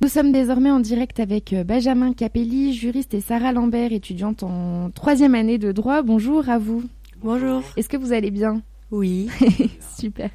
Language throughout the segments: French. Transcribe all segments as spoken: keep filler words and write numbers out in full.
Nous sommes désormais en direct avec Benjamin Capelli, juriste, et Sarah Lambert, étudiante en troisième année de droit. Bonjour à vous. Bonjour. Est-ce que vous allez bien ? Oui. Super.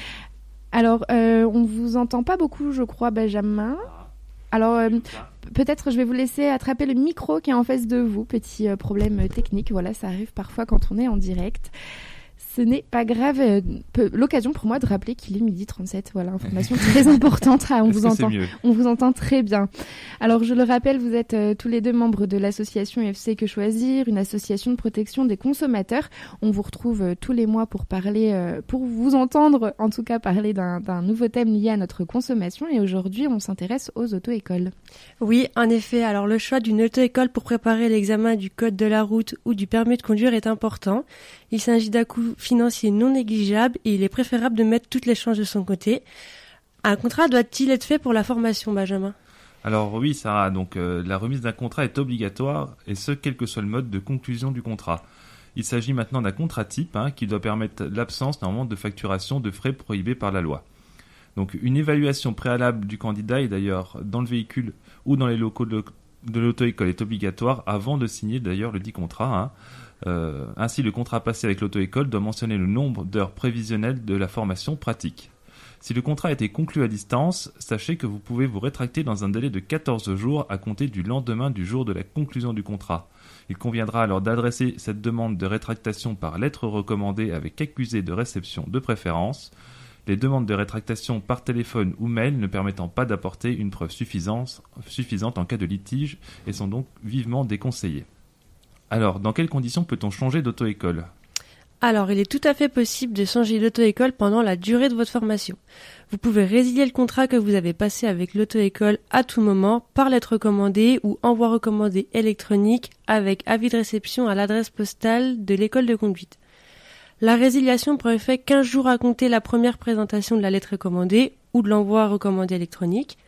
Alors, euh, on vous entend pas beaucoup, je crois, Benjamin. Alors, euh, peut-être je vais vous laisser attraper le micro qui est en face de vous. Petit euh, problème technique, voilà, ça arrive parfois quand on est en direct. Ce n'est pas grave. Euh, peu, l'occasion pour moi de rappeler qu'il est midi trente-sept. Voilà, information très importante. Ah, on, vous entend, on vous entend très bien. Alors, je le rappelle, vous êtes euh, tous les deux membres de l'association U F C Que Choisir, une association de protection des consommateurs. On vous retrouve euh, tous les mois pour parler, euh, pour vous entendre, en tout cas, parler d'un, d'un nouveau thème lié à notre consommation. Et aujourd'hui, on s'intéresse aux auto-écoles. Oui, en effet. Alors, le choix d'une auto-école pour préparer l'examen du code de la route ou du permis de conduire est important. Il s'agit d'un coût financier non négligeable et il est préférable de mettre toutes les chances de son côté. Un contrat doit-il être fait pour la formation, Benjamin ? Alors oui, Sarah, donc euh, la remise d'un contrat est obligatoire, et ce, quel que soit le mode de conclusion du contrat. Il s'agit maintenant d'un contrat type hein, qui doit permettre l'absence normalement de facturation de frais prohibés par la loi. Donc une évaluation préalable du candidat, et d'ailleurs dans le véhicule ou dans les locaux de, de l'auto-école, est obligatoire avant de signer d'ailleurs le dit contrat. Hein. Euh, ainsi, le contrat passé avec l'auto-école doit mentionner le nombre d'heures prévisionnelles de la formation pratique. Si le contrat a été conclu à distance, sachez que vous pouvez vous rétracter dans un délai de quatorze jours à compter du lendemain du jour de la conclusion du contrat. Il conviendra alors d'adresser cette demande de rétractation par lettre recommandée avec accusé de réception de préférence. Les demandes de rétractation par téléphone ou mail ne permettant pas d'apporter une preuve suffisante, suffisante en cas de litige et sont donc vivement déconseillées. Alors, dans quelles conditions peut-on changer d'auto-école ? Alors, il est tout à fait possible de changer d'auto-école pendant la durée de votre formation. Vous pouvez résilier le contrat que vous avez passé avec l'auto-école à tout moment par lettre recommandée ou envoi recommandé électronique avec avis de réception à l'adresse postale de l'école de conduite. La résiliation prend effet quinze jours à compter la première présentation de la lettre recommandée ou de l'envoi recommandé électronique.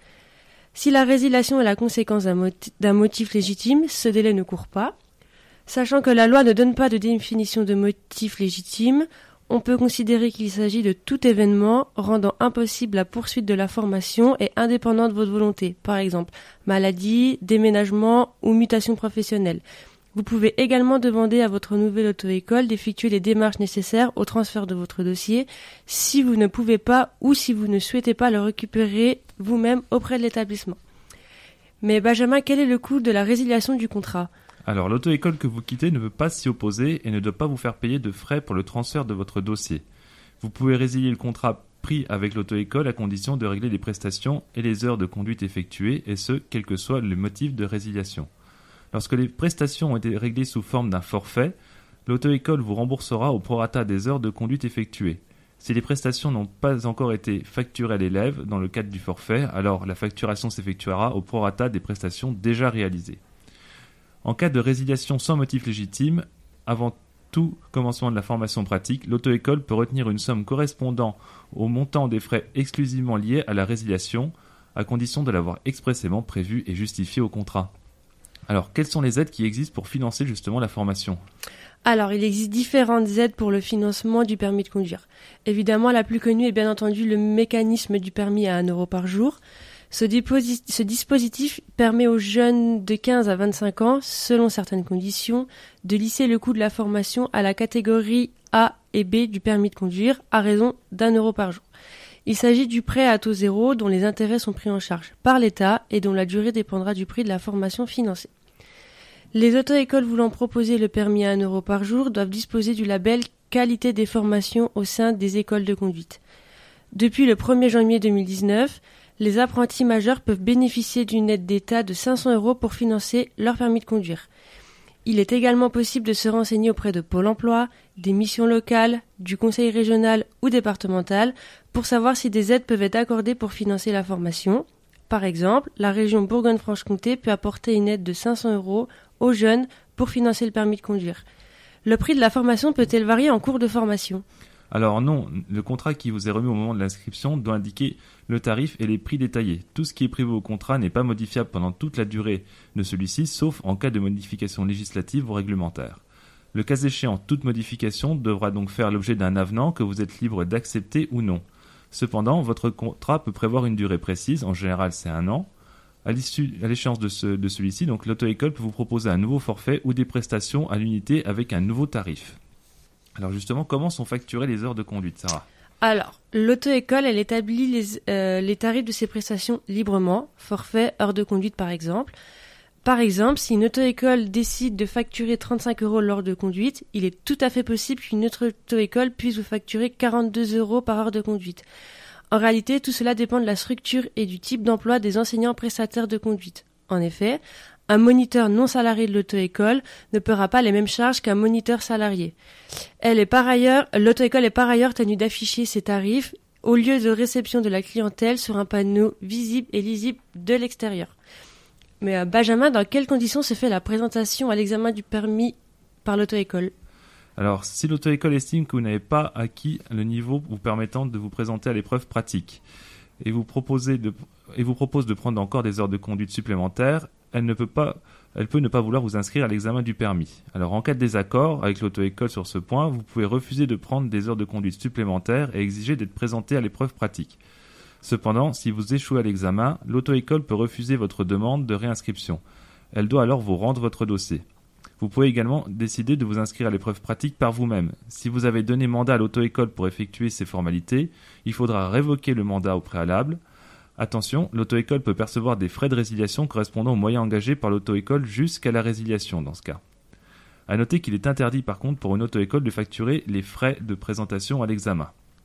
Si la résiliation est la conséquence d'un, moti- d'un motif légitime, ce délai ne court pas. Sachant que la loi ne donne pas de définition de motif légitime, on peut considérer qu'il s'agit de tout événement rendant impossible la poursuite de la formation et indépendant de votre volonté, par exemple maladie, déménagement ou mutation professionnelle. Vous pouvez également demander à votre nouvelle auto-école d'effectuer les démarches nécessaires au transfert de votre dossier si vous ne pouvez pas ou si vous ne souhaitez pas le récupérer vous-même auprès de l'établissement. Mais Benjamin, quel est le coût de la résiliation du contrat ? Alors, l'auto-école que vous quittez ne peut pas s'y opposer et ne doit pas vous faire payer de frais pour le transfert de votre dossier. Vous pouvez résilier le contrat pris avec l'auto-école à condition de régler les prestations et les heures de conduite effectuées, et ce, quel que soit le motif de résiliation. Lorsque les prestations ont été réglées sous forme d'un forfait, l'auto-école vous remboursera au prorata des heures de conduite effectuées. Si les prestations n'ont pas encore été facturées à l'élève dans le cadre du forfait, alors la facturation s'effectuera au prorata des prestations déjà réalisées. En cas de résiliation sans motif légitime, avant tout commencement de la formation pratique, l'auto-école peut retenir une somme correspondant au montant des frais exclusivement liés à la résiliation, à condition de l'avoir expressément prévu et justifié au contrat. Alors, quelles sont les aides qui existent pour financer justement la formation ? Alors, il existe différentes aides pour le financement du permis de conduire. Évidemment, la plus connue est bien entendu le mécanisme du permis à un euro par jour. Ce, déposi- ce dispositif permet aux jeunes de quinze à vingt-cinq ans, selon certaines conditions, de lisser le coût de la formation à la catégorie A et B du permis de conduire à raison d'un euro par jour. Il s'agit du prêt à taux zéro dont les intérêts sont pris en charge par l'État et dont la durée dépendra du prix de la formation financée. Les auto-écoles voulant proposer le permis à un euro par jour doivent disposer du label qualité des formations au sein des écoles de conduite. Depuis le premier janvier deux mille dix-neuf, les apprentis majeurs peuvent bénéficier d'une aide d'État de cinq cents euros pour financer leur permis de conduire. Il est également possible de se renseigner auprès de Pôle emploi, des missions locales, du conseil régional ou départemental pour savoir si des aides peuvent être accordées pour financer la formation. Par exemple, la région Bourgogne-Franche-Comté peut apporter une aide de cinq cents euros aux jeunes pour financer le permis de conduire. Le prix de la formation peut-elle varier en cours de formation ? Alors non, le contrat qui vous est remis au moment de l'inscription doit indiquer le tarif et les prix détaillés. Tout ce qui est prévu au contrat n'est pas modifiable pendant toute la durée de celui-ci, sauf en cas de modification législative ou réglementaire. Le cas échéant, toute modification devra donc faire l'objet d'un avenant que vous êtes libre d'accepter ou non. Cependant, votre contrat peut prévoir une durée précise, en général c'est un an. À l'issue, à l'échéance de, ce, de celui-ci, donc l'auto-école peut vous proposer un nouveau forfait ou des prestations à l'unité avec un nouveau tarif. Alors justement, comment sont facturées les heures de conduite, Sarah ? Alors, l'auto-école, elle établit les, euh, les tarifs de ses prestations librement, forfait, heures de conduite par exemple. Par exemple, si une auto-école décide de facturer trente-cinq euros l'heure de conduite, il est tout à fait possible qu'une autre auto-école puisse vous facturer quarante-deux euros par heure de conduite. En réalité, tout cela dépend de la structure et du type d'emploi des enseignants prestataires de conduite. En effet, un moniteur non salarié de l'auto-école ne paiera pas les mêmes charges qu'un moniteur salarié. Elle est par ailleurs, l'auto-école est par ailleurs tenue d'afficher ses tarifs au lieu de réception de la clientèle sur un panneau visible et lisible de l'extérieur. Mais euh, Benjamin, dans quelles conditions se fait la présentation à l'examen du permis par l'auto-école ? Alors, si l'auto-école estime que vous n'avez pas acquis le niveau vous permettant de vous présenter à l'épreuve pratique et vous, proposez de, et vous propose de prendre encore des heures de conduite supplémentaires, elle ne peut pas, elle peut ne pas vouloir vous inscrire à l'examen du permis. Alors, en cas de désaccord avec l'auto-école sur ce point, vous pouvez refuser de prendre des heures de conduite supplémentaires et exiger d'être présenté à l'épreuve pratique. Cependant, si vous échouez à l'examen, l'auto-école peut refuser votre demande de réinscription. Elle doit alors vous rendre votre dossier. Vous pouvez également décider de vous inscrire à l'épreuve pratique par vous-même. Si vous avez donné mandat à l'auto-école pour effectuer ces formalités, il faudra révoquer le mandat au préalable. Attention, l'auto-école peut percevoir des frais de résiliation correspondant aux moyens engagés par l'auto-école jusqu'à la résiliation dans ce cas. À noter qu'il est interdit par contre pour une auto-école de facturer les frais de présentation à l'examen.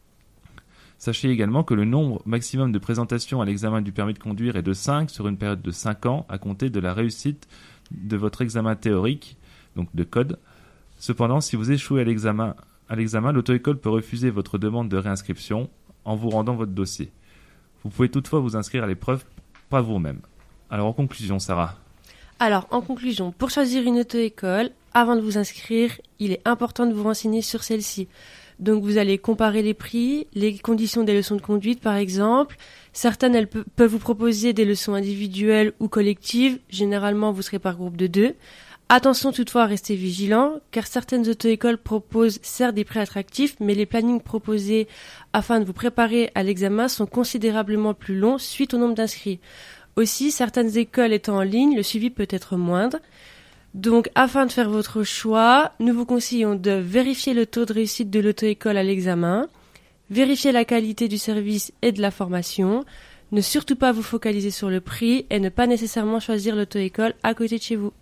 Sachez également que le nombre maximum de présentations à l'examen du permis de conduire est de cinq sur une période de cinq ans à compter de la réussite de votre examen théorique, donc de code. Cependant, si vous échouez à l'examen, à l'examen, l'auto-école peut refuser votre demande de réinscription en vous rendant votre dossier. Vous pouvez toutefois vous inscrire à l'épreuve par vous-même. Alors en conclusion, Sarah. Alors en conclusion, pour choisir une auto-école, avant de vous inscrire, il est important de vous renseigner sur celle-ci. Donc vous allez comparer les prix, les conditions des leçons de conduite par exemple. Certaines elles pe- peuvent vous proposer des leçons individuelles ou collectives. Généralement vous serez par groupe de deux. Attention toutefois à rester vigilant, car certaines auto-écoles proposent certes des prix attractifs, mais les plannings proposés afin de vous préparer à l'examen sont considérablement plus longs suite au nombre d'inscrits. Aussi, certaines écoles étant en ligne, le suivi peut être moindre. Donc, afin de faire votre choix, nous vous conseillons de vérifier le taux de réussite de l'auto-école à l'examen, vérifier la qualité du service et de la formation, ne surtout pas vous focaliser sur le prix et ne pas nécessairement choisir l'auto-école à côté de chez vous.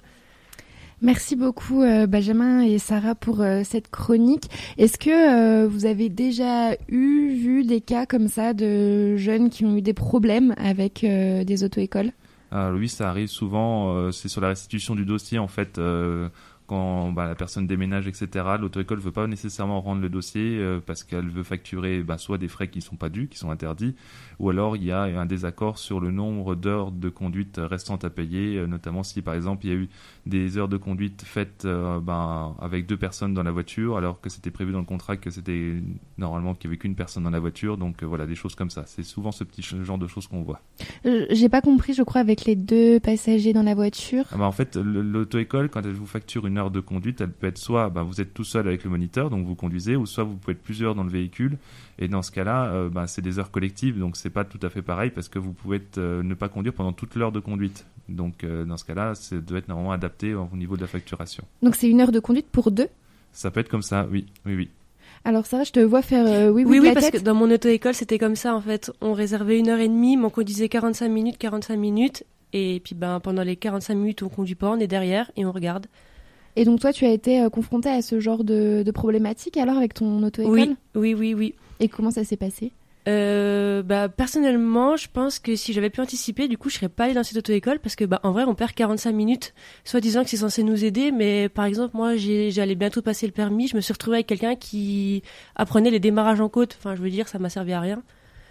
Merci beaucoup euh, Benjamin et Sarah pour euh, cette chronique. Est-ce que euh, vous avez déjà eu, vu des cas comme ça de jeunes qui ont eu des problèmes avec euh, des auto-écoles ? Alors oui, ça arrive souvent, euh, c'est sur la restitution du dossier en fait, euh, quand bah, la personne déménage, et cetera. L'auto-école ne veut pas nécessairement rendre le dossier euh, parce qu'elle veut facturer bah, soit des frais qui ne sont pas dus, qui sont interdits, ou alors il y a un désaccord sur le nombre d'heures de conduite restantes à payer, euh, notamment si par exemple il y a eu des heures de conduite faites euh, bah, avec deux personnes dans la voiture, alors que c'était prévu dans le contrat que c'était normalement qu'il n'y avait qu'une personne dans la voiture, donc euh, voilà, des choses comme ça. C'est souvent ce petit genre de choses qu'on voit. Euh, j'ai pas compris, je crois, avec les deux passagers dans la voiture. Ah bah en fait, le, l'auto-école, quand elle vous facture une heure de conduite, elle peut être soit bah, vous êtes tout seul avec le moniteur, donc vous conduisez, ou soit vous pouvez être plusieurs dans le véhicule. Et dans ce cas-là, euh, bah, c'est des heures collectives, donc c'est pas tout à fait pareil parce que vous pouvez être, euh, ne pas conduire pendant toute l'heure de conduite. Donc euh, dans ce cas-là, ça doit être normalement adapté au niveau de la facturation. Donc c'est une heure de conduite pour deux ? Ça peut être comme ça, oui, oui, oui. Alors Sarah, je te vois faire euh, oui, oui, Oui, de oui, la parce tête. que dans mon auto-école, c'était comme ça en fait. On réservait une heure et demie, mais on conduisait quarante-cinq minutes, quarante-cinq minutes. Et puis ben, pendant les quarante-cinq minutes, on conduit pas, on est derrière et on regarde. Et donc toi, tu as été euh, confrontée à ce genre de, de problématique alors avec ton auto-école ? Oui, oui, oui, oui. Et comment ça s'est passé ? Euh, bah, personnellement, je pense que si j'avais pu anticiper, du coup, je serais pas allée dans cette auto-école parce que, bah, en vrai, on perd quarante-cinq minutes, soit disant que c'est censé nous aider, mais par exemple, moi, j'ai, j'allais bientôt passer le permis, je me suis retrouvée avec quelqu'un qui apprenait les démarrages en côte. Enfin, je veux dire, ça m'a servi à rien.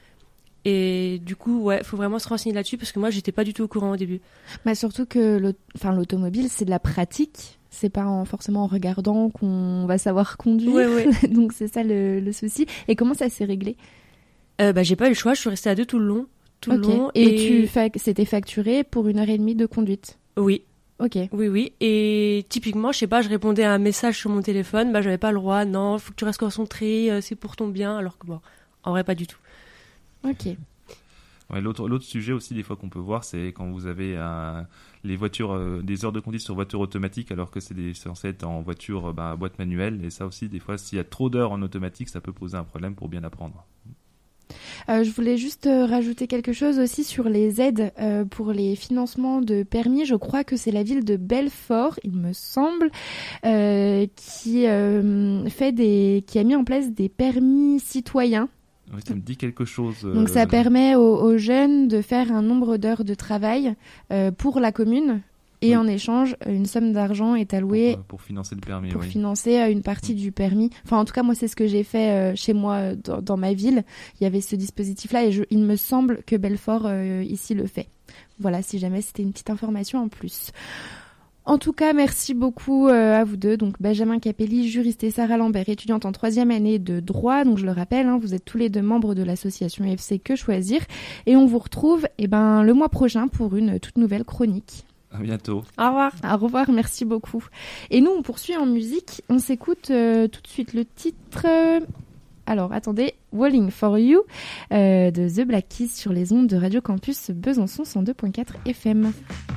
Et du coup, ouais, faut vraiment se renseigner là-dessus parce que moi, j'étais pas du tout au courant au début. Bah surtout que l'aut- enfin, l'automobile, c'est de la pratique. C'est pas en, forcément en regardant qu'on va savoir conduire. Ouais, ouais. Donc c'est ça le, le souci. Et comment ça s'est réglé ? Euh, bah, j'ai pas eu le choix, je suis restée à deux tout le long. Tout le Ok. long. Et, tu fac- c'était facturé pour une heure et demie de conduite. Oui. Ok. Oui, oui. Et typiquement, je sais pas, je répondais à un message sur mon téléphone, bah, j'avais pas le droit. Non, faut que tu restes concentré, euh, c'est pour ton bien. Alors que bon, en vrai, pas du tout. Ok. Ouais, l'autre, l'autre sujet aussi, des fois qu'on peut voir, c'est quand vous avez un, les voitures, euh, des heures de conduite sur voiture automatique, alors que c'est des, censé être en voiture euh, bah, boîte manuelle. Et ça aussi, des fois, s'il y a trop d'heures en automatique, ça peut poser un problème pour bien apprendre. Euh, je voulais juste euh, rajouter quelque chose aussi sur les aides euh, pour les financements de permis. Je crois que c'est la ville de Belfort, il me semble, euh, qui euh, fait des, qui a mis en place des permis citoyens. Oui, ça me dit quelque chose. Euh... Donc ça permet aux, aux jeunes de faire un nombre d'heures de travail euh, pour la commune. Et oui. En échange, une somme d'argent est allouée pour, pour financer le permis. Pour oui. financer une partie mmh. du permis. Enfin, en tout cas, moi, c'est ce que j'ai fait euh, chez moi euh, dans, dans ma ville. Il y avait ce dispositif-là et je, il me semble que Belfort euh, ici le fait. Voilà, si jamais c'était une petite information en plus. En tout cas, merci beaucoup euh, à vous deux. Donc Benjamin Capelli, juriste, et Sarah Lambert, étudiante en troisième année de droit. Donc je le rappelle, hein, vous êtes tous les deux membres de l'association F C Que Choisir. Et on vous retrouve eh ben, le mois prochain pour une toute nouvelle chronique. À bientôt. Au revoir. Au revoir, merci beaucoup. Et nous, on poursuit en musique. On s'écoute euh, tout de suite le titre... Euh... Alors, attendez, Walling for You euh, de The Black Keys sur les ondes de Radio Campus Besançon cent deux virgule quatre F M.